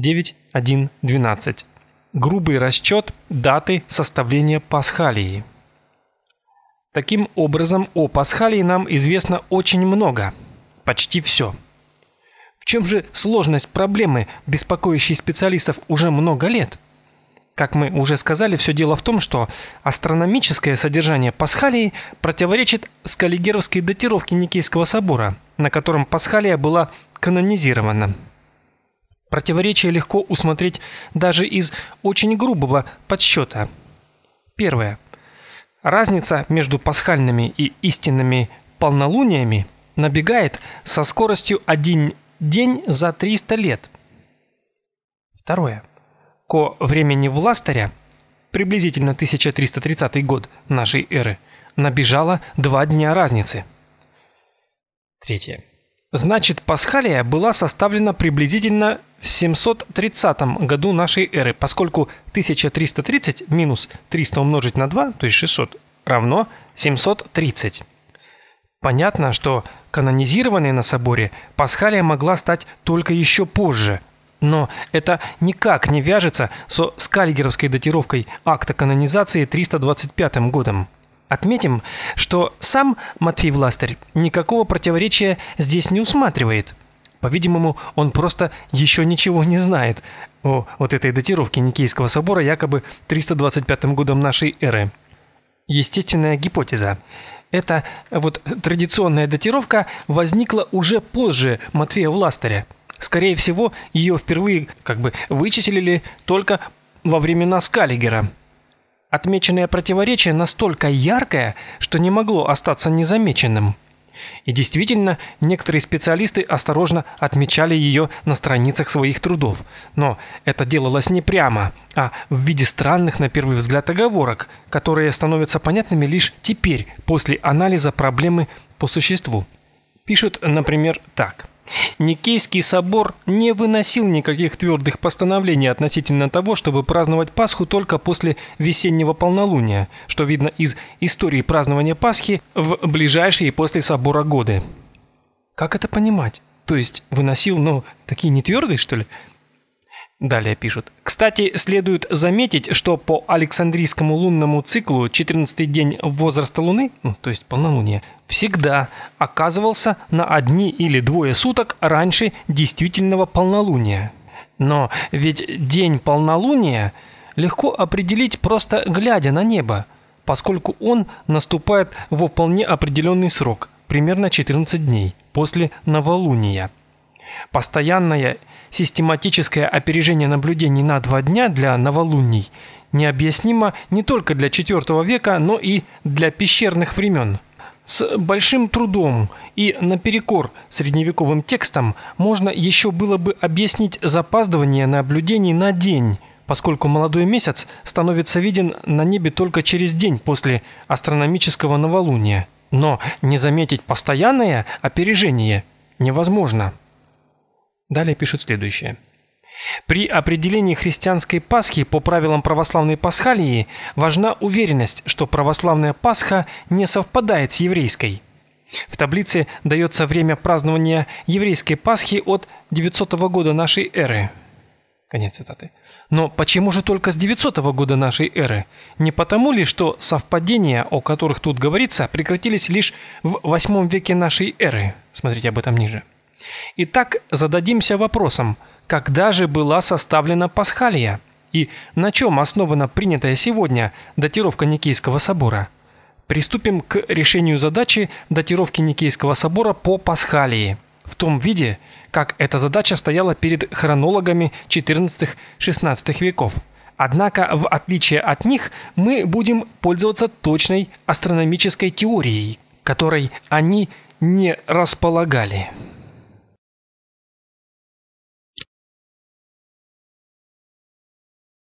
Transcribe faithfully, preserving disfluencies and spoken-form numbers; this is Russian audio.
девять один двенадцать. Грубый расчет даты составления Пасхалии. Таким образом, о Пасхалии нам известно очень много, почти все. В чем же сложность проблемы, беспокоящей специалистов уже много лет? Как мы уже сказали, все дело в том, что астрономическое содержание Пасхалии противоречит скаллигеровской датировке Никейского собора, на котором Пасхалия была канонизирована. Противоречие легко усмотреть даже из очень грубого подсчета. Первое. Разница между пасхальными и истинными полнолуниями набегает со скоростью один день за триста лет. Второе. Ко времени Властаря, приблизительно тысяча триста тридцатый год нашей эры, набежало два дня разницы. Третье. Значит, Пасхалия была составлена приблизительно в семьсот тридцатом году нашей эры, поскольку тысяча триста тридцать минус триста умножить на два, то есть шестьсот, равно семьсот тридцать. Понятно, что канонизированной на соборе Пасхалия могла стать только еще позже, но это никак не вяжется со скаллигеровской датировкой акта канонизации триста двадцать пятым годом. Отметим, что сам Матфей Властарь никакого противоречия здесь не усматривает. По-видимому, он просто еще ничего не знает о вот этой датировке Никейского собора якобы триста двадцать пятым годом нашей эры. Естественная гипотеза. Эта вот традиционная датировка возникла уже позже Матфея Властаря. Скорее всего, ее впервые как бы вычислили только во времена Скаллигера. Отмеченное противоречие настолько яркое, что не могло остаться незамеченным. И действительно, некоторые специалисты осторожно отмечали ее на страницах своих трудов. Но это делалось не прямо, а в виде странных на первый взгляд оговорок, которые становятся понятными лишь теперь, после анализа проблемы по существу. Пишут, например, так. Никейский собор не выносил никаких твердых постановлений относительно того, чтобы праздновать Пасху только после весеннего полнолуния, что видно из истории празднования Пасхи в ближайшие после собора годы. Как это понимать? То есть выносил, ну, такие не твердые, что ли? Далее пишут. Кстати, следует заметить, что по Александрийскому лунному циклу четырнадцатый день возраста Луны, ну, то есть полнолуния, всегда оказывался на одни или двое суток раньше действительного полнолуния. Но ведь день полнолуния легко определить просто глядя на небо, поскольку он наступает во вполне определенный срок, примерно четырнадцать дней после новолуния. Постоянное систематическое опережение наблюдений на два дня для новолуний необъяснимо не только для четвёртого века, но и для пещерных времен. С большим трудом и наперекор средневековым текстам можно еще было бы объяснить запаздывание наблюдений на день, поскольку молодой месяц становится виден на небе только через день после астрономического новолуния. Но не заметить постоянное опережение невозможно. Далее пишут следующее. При определении христианской Пасхи по правилам православной Пасхалии важна уверенность, что православная Пасха не совпадает с еврейской. В таблице дается время празднования еврейской Пасхи от девятисотого года нашей эры. Конец цитаты. Но почему же только с девятисотого года нашей эры? Не потому ли, что совпадения, о которых тут говорится, прекратились лишь в восьмом веке нашей эры? Смотрите об этом ниже. Итак, зададимся вопросом, когда же была составлена Пасхалия и на чем основана принятая сегодня датировка Никейского собора? Приступим к решению задачи датировки Никейского собора по Пасхалии в том виде, как эта задача стояла перед хронологами четырнадцатого-шестнадцатого веков. Однако, в отличие от них, мы будем пользоваться точной астрономической теорией, которой они не располагали.